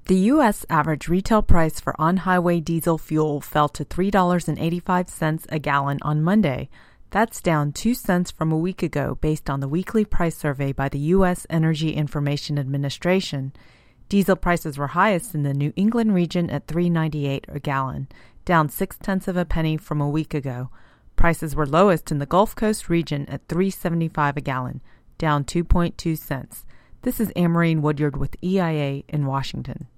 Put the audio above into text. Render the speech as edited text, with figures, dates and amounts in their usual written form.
The U.S. average retail price for on-highway diesel fuel fell to $3.85 a gallon on Monday. That's down 2 cents from a week ago based on the weekly price survey by the U.S. Energy Information Administration. Diesel prices were highest in the New England region at $3.98 a gallon, down 0.6 of a penny from a week ago. Prices were lowest in the Gulf Coast region at $3.75 a gallon, down 2.2 cents. This is Amarine Woodyard with EIA in Washington.